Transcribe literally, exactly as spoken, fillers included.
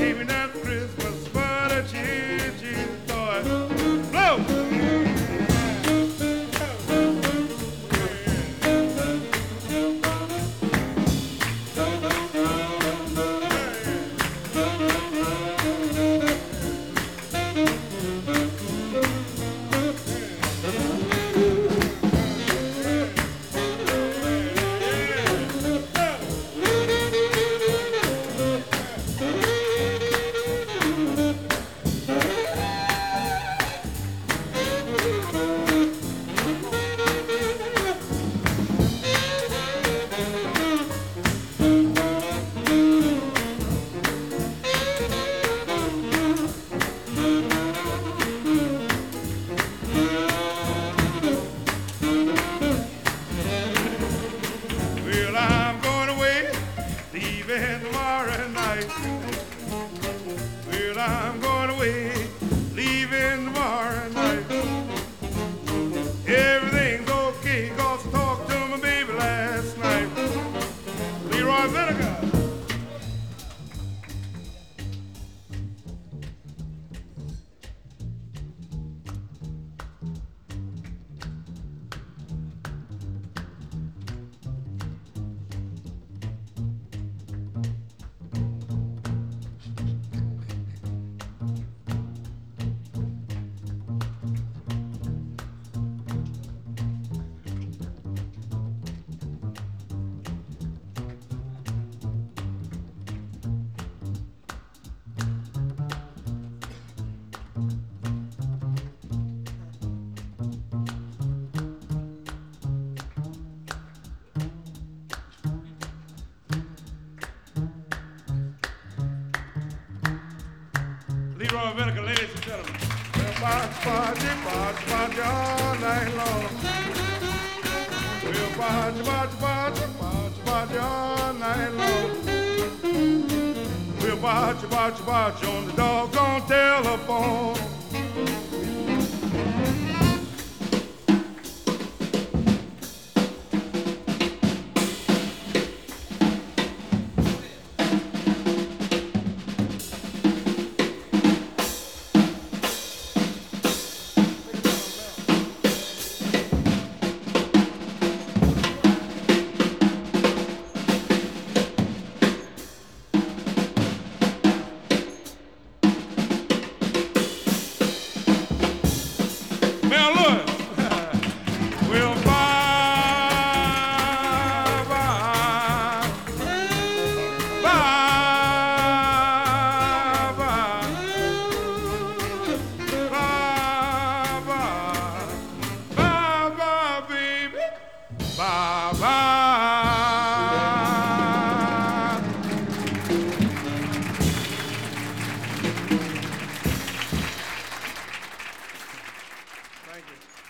gave me that Christmas for the cheese, cheese toy. Blow! Well, I'm going away, leaving tomorrow night. Well, I'm going away, leaving tomorrow night. Everything's okay, 'cause I talked to my baby last night. Leroy Vinegar. Leroy Vinegar, ladies and gentlemen. Well, party, party, party, party all night long. We'll party, party, party, party, party all night long. We'll party, party, party on the doggone telephone. Now look, we'll bye, bye, bye, bye, bye, bye, bye, bye, baby, bye, bye. Thank you.